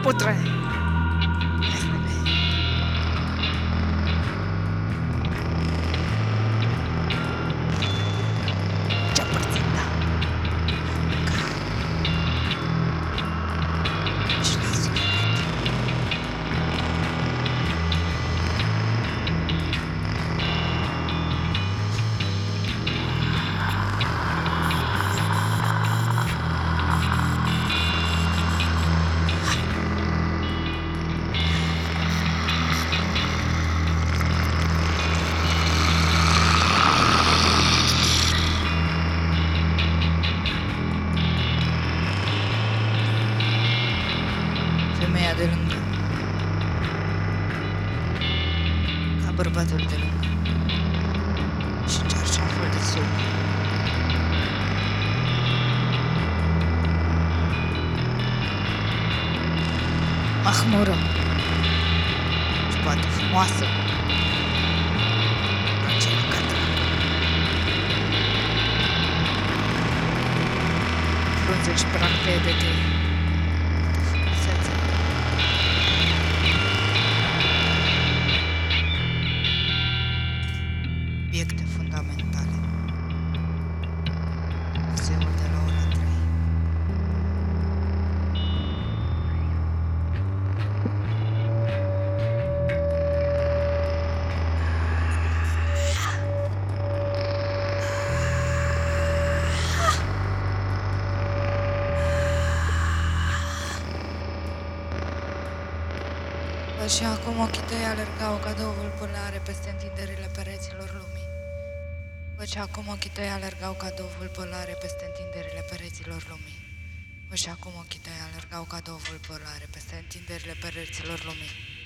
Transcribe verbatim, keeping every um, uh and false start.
putre! Ce-a părțit, da? Și la suflet. Femeia de lângă, ca bărbatul de lângă, și încearce un fel de somn. Mahmură și poate frumoasă, acela catra. Frunze și practe de cheie. Frumusețe. Obiecte fundamentale. Muzeul de la ora trei. Și acum ochii tăi alergau ca două vâlpălare peste întinderile pereților lumii. Văd și acum ochii tăi alergau ca două vâlpălare peste întinderile pereților lumii. Văd și acum ochii tăi alergau ca două vâlpălare peste întinderile pereților lumii.